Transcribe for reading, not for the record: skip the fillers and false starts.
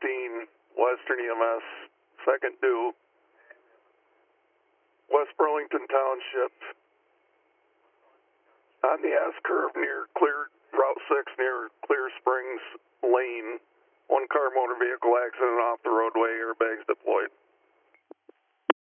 Western EMS, second due, West Burlington Township, on the S curve near Route 6 near Clear Springs Lane. One car motor vehicle accident off the roadway, airbags deployed.